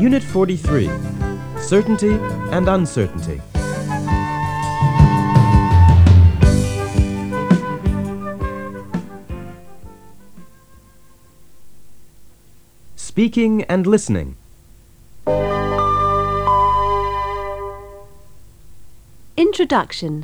Unit 43, Certainty and Uncertainty. Speaking and listening. Introduction.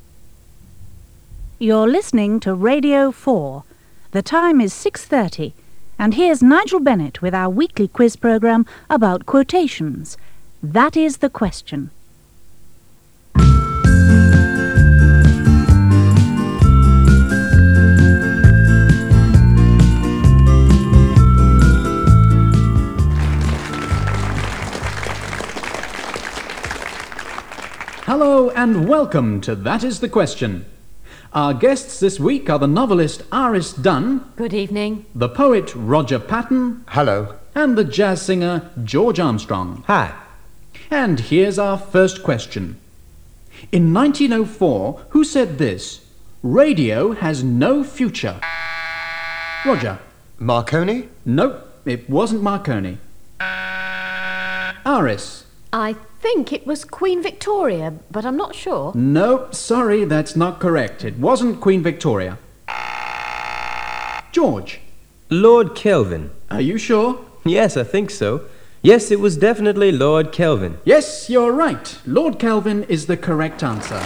You're listening to Radio 4. The time is 6:30, and here's Nigel Bennett with our weekly quiz programme about quotations. That is the question. Hello and welcome to That is the Question. Our guests this week are the novelist Iris Dunn, Good evening. the poet Roger Patton, Hello. and the jazz singer George Armstrong. Hi. And here's our first question. In 1904, who said this? Radio has no future. Roger. Marconi? Nope, it wasn't Marconi. Iris. I think it was Queen Victoria, but I'm not sure. Nope, sorry, that's not correct. It wasn't Queen Victoria. George. Lord Kelvin. Are you sure? Yes, I think so. Yes, it was definitely Lord Kelvin. Yes, you're right. Lord Kelvin is the correct answer.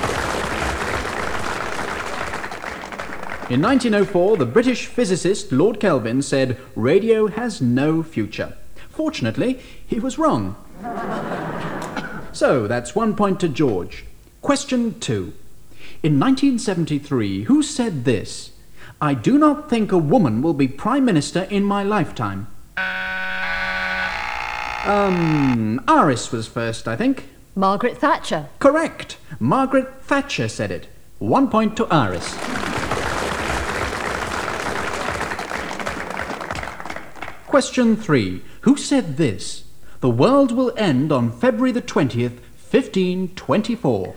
In 1904, the British physicist Lord Kelvin said, radio has no future. Fortunately, he was wrong. So, that's 1 point to George. Question 2. In 1973, who said this? I do not think a woman will be Prime Minister in my lifetime. Iris was first, I think. Margaret Thatcher. Correct. Margaret Thatcher said it. 1 point to Iris. Question 3. Who said this? The world will end on February the 20th, 1524.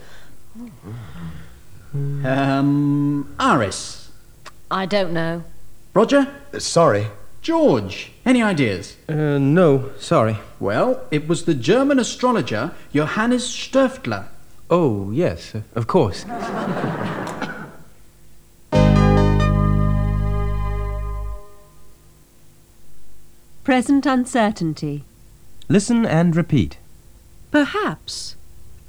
Iris. I don't know. Roger? Sorry. George. Any ideas? No, sorry. Well, it was the German astrologer Johannes Stöftler. Oh, yes, of course. Present uncertainty. Listen and repeat. Perhaps.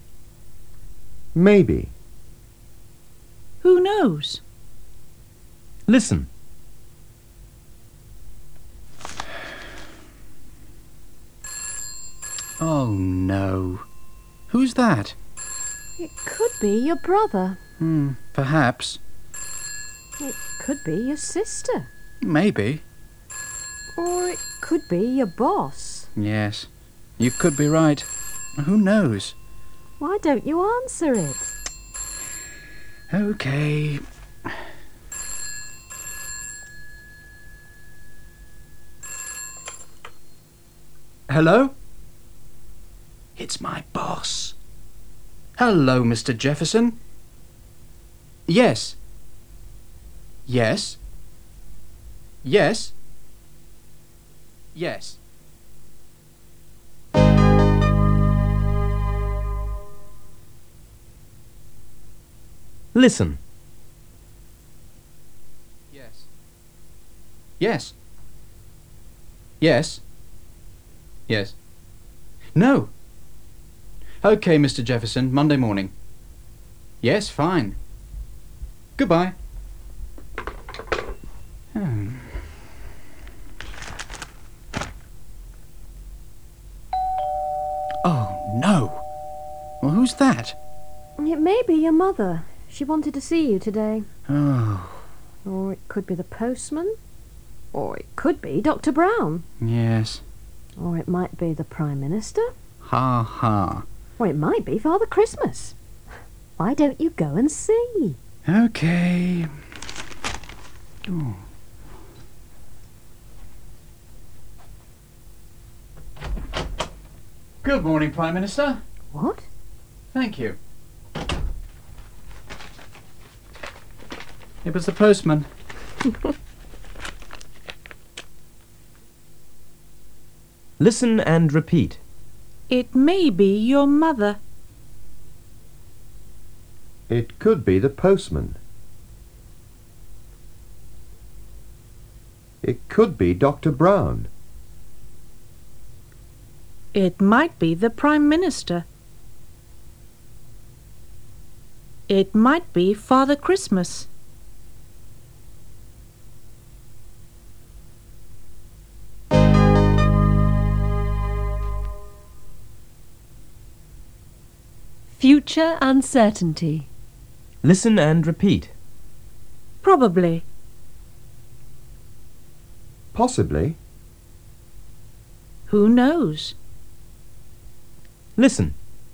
Maybe. Who knows? Listen. Oh, no. Who's that? It could be your brother. Perhaps. It could be your sister. Maybe. Or it could be your boss. Yes. You could be right. Who knows? Why don't you answer it? Okay. Hello? It's my boss. Hello, Mr. Jefferson. Yes. Yes. Yes. Yes. Listen. Yes. Yes. Yes. Yes. No. Okay, Mr. Jefferson, Monday morning. Yes, fine. Goodbye. Oh, no. Well, who's that? It may be your mother. She wanted to see you today. Oh, Or it could be the postman. Or it could be Dr. Brown. yes. Or it might be the Prime Minister. Ha ha. Or it might be Father Christmas. Why don't you go and see? Okay. Oh. Good morning, Prime Minister. What? Thank you. It was the postman. Listen and repeat. It may be your mother. It could be the postman. It could be Dr. Brown. It might be the Prime Minister. It might be Father Christmas. Future uncertainty. Listen and repeat. Probably. Possibly. Who knows? Listen.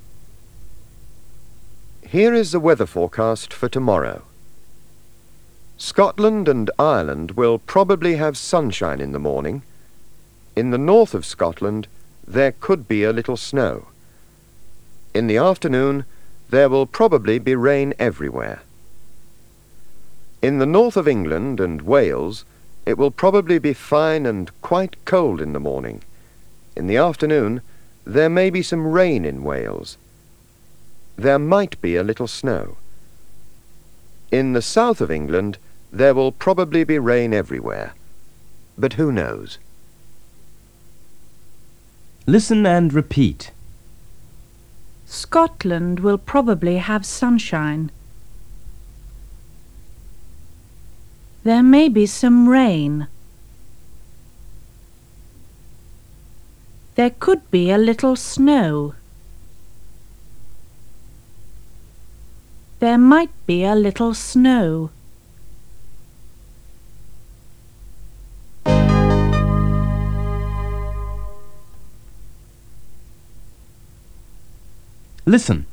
Here is the weather forecast for tomorrow. Scotland and Ireland will probably have sunshine in the morning. In the north of Scotland, there could be a little snow. In the afternoon, there will probably be rain everywhere. In the north of England and Wales, it will probably be fine and quite cold in the morning. In the afternoon, there may be some rain in Wales. There might be a little snow. In the south of England, there will probably be rain everywhere. But who knows? Listen and repeat. Scotland will probably have sunshine. There may be some rain. There could be a little snow. There might be a little snow. Listen.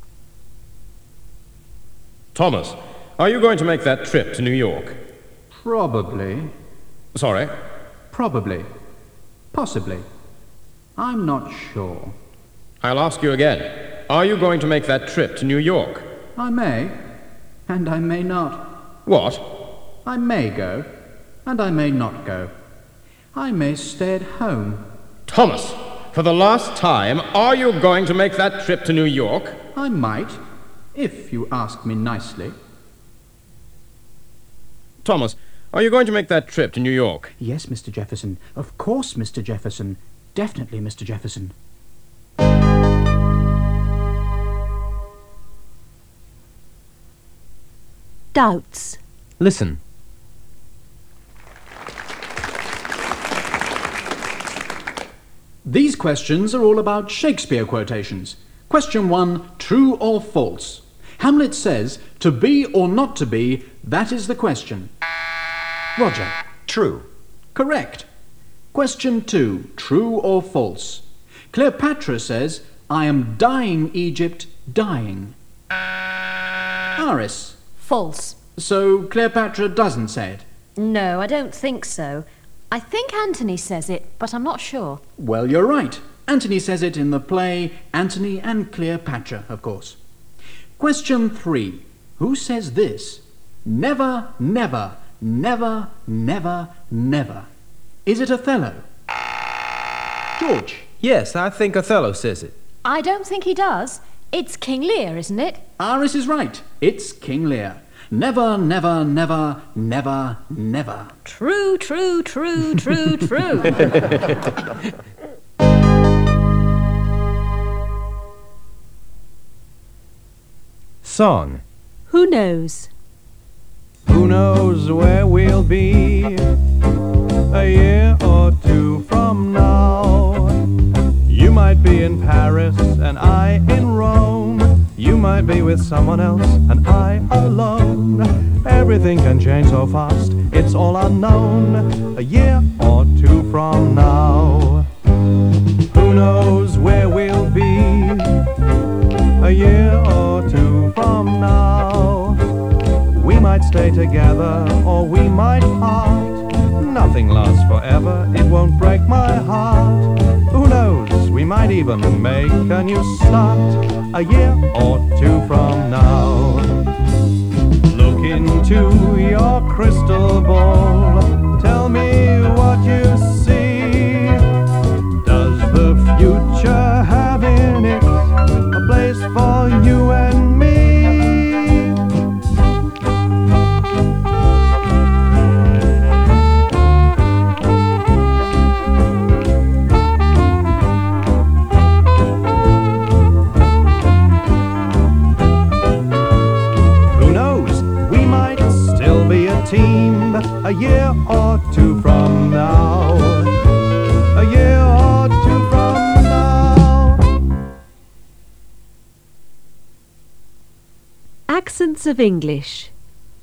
Thomas, are you going to make that trip to New York? Probably. Sorry? Probably. Possibly. I'm not sure. I'll ask you again. Are you going to make that trip to New York? I may, and I may not. What? I may go, and I may not go. I may stay at home. Thomas, for the last time, are you going to make that trip to New York? I might, if you ask me nicely. Thomas, are you going to make that trip to New York? Yes, Mr. Jefferson. Of course, Mr. Jefferson. Definitely, Mr. Jefferson. Doubts. Listen. These questions are all about Shakespeare quotations. Question 1, true or false? Hamlet says, to be or not to be, that is the question. Roger. True. Correct. Question 2, true or false? Cleopatra says, I am dying, Egypt, dying. Aris. False. So Cleopatra doesn't say it? No, I don't think so. I think Antony says it, but I'm not sure. Well, you're right. Antony says it in the play Antony and Cleopatra, of course. Question 3. Who says this? Never, never, never, never, never. Is it Othello? George. Yes, I think Othello says it. I don't think he does. It's King Lear, isn't it? Aris is right. It's King Lear. Never, never, never, never, never. True, true, true, true, true. Song. Who knows? Who knows where we'll be a year or two from now? You might be in Paris and I in Rome. You might be with someone else and I alone. Everything can change so fast, it's all unknown. A year or two from now. Who knows where we'll be a year or two from now? We might stay together or we might part. Nothing lasts forever, it won't break my heart. Who knows, we might even make a new start a year or two from now. Look into your crystal ball, tell me what you see. Does the a year or two from now. A year or two from now. Accents of English.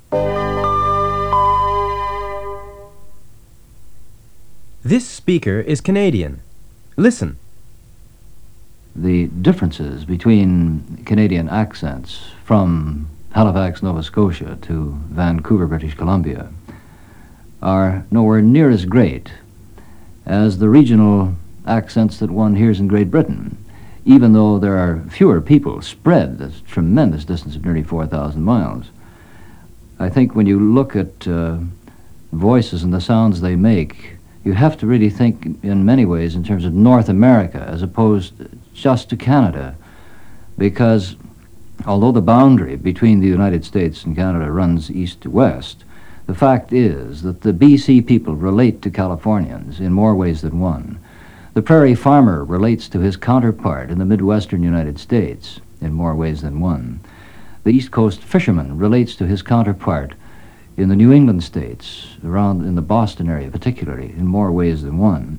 This speaker is Canadian. Listen. The differences between Canadian accents from Halifax, Nova Scotia to Vancouver, British Columbia are nowhere near as great as the regional accents that one hears in Great Britain, even though there are fewer people spread a tremendous distance of nearly 4,000 miles. I think when you look at voices and the sounds they make, you have to really think in many ways in terms of North America as opposed just to Canada, because although the boundary between the United States and Canada runs east to west, the fact is that the BC people relate to Californians in more ways than one. The prairie farmer relates to his counterpart in the Midwestern United States in more ways than one. The East Coast fisherman relates to his counterpart in the New England states, around in the Boston area particularly, in more ways than one.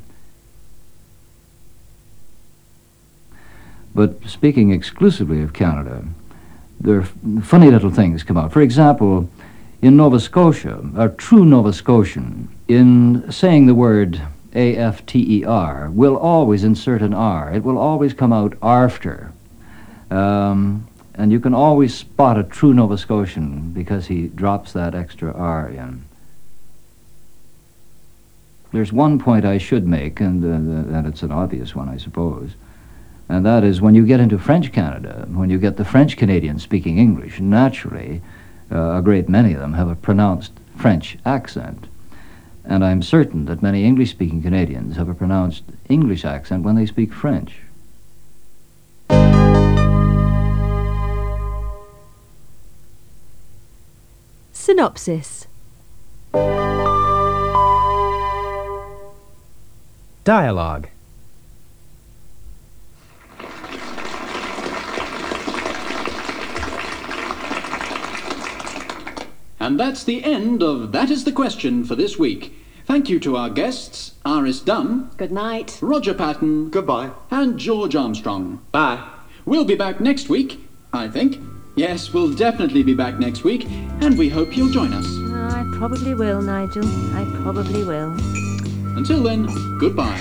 But speaking exclusively of Canada, there are funny little things come out. For example, in Nova Scotia, a true Nova Scotian, in saying the word after, will always insert an R. It will always come out after. And you can always spot a true Nova Scotian because he drops that extra R in. There's one point I should make, and it's an obvious one, I suppose, and that is when you get into French Canada, when you get the French Canadians speaking English, naturally, a great many of them have a pronounced French accent. And I'm certain that many English-speaking Canadians have a pronounced English accent when they speak French. Synopsis. Dialogue. And that's the end of That Is the Question for this week. Thank you to our guests, Iris Dunn, Good night. Roger Patton, Goodbye. and George Armstrong. Bye. We'll be back next week, I think. Yes, we'll definitely be back next week, and we hope you'll join us. I probably will, Nigel. I probably will. Until then, goodbye.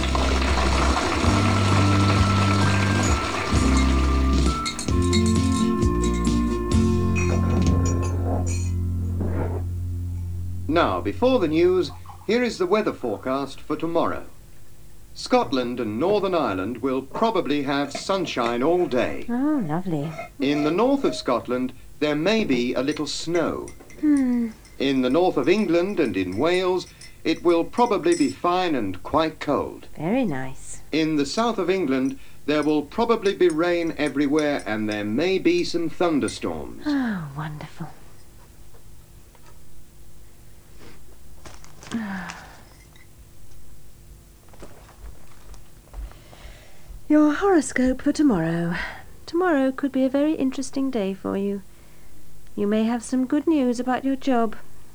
Now, before the news, here is the weather forecast for tomorrow. Scotland and Northern Ireland will probably have sunshine all day. Oh, lovely. In the north of Scotland, there may be a little snow. In the north of England and in Wales, it will probably be fine and quite cold. Very nice. In the south of England, there will probably be rain everywhere and there may be some thunderstorms. Oh, wonderful. Your horoscope for tomorrow. Tomorrow could be a very interesting day for you. You may have some good news about your job.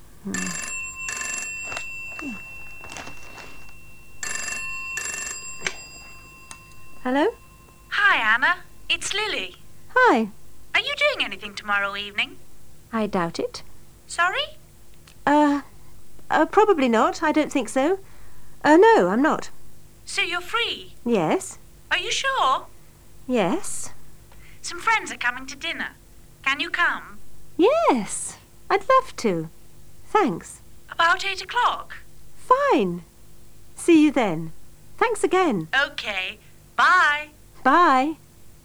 Hello? Hi, Anna. It's Lily. Hi. Are you doing anything tomorrow evening? I doubt it. Sorry? Probably not. I don't think so. No, I'm not. So you're free? Yes. Are you sure? Yes. Some friends are coming to dinner. Can you come? Yes. I'd love to. Thanks. About 8 o'clock? Fine. See you then. Thanks again. Okay. Bye. Bye.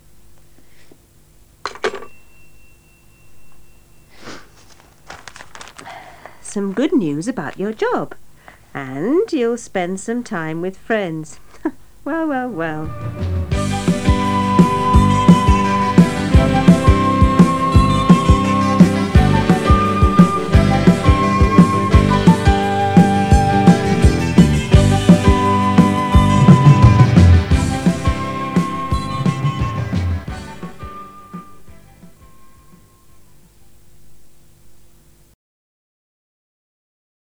Some good news about your job. And you'll spend some time with friends. Well, well, well.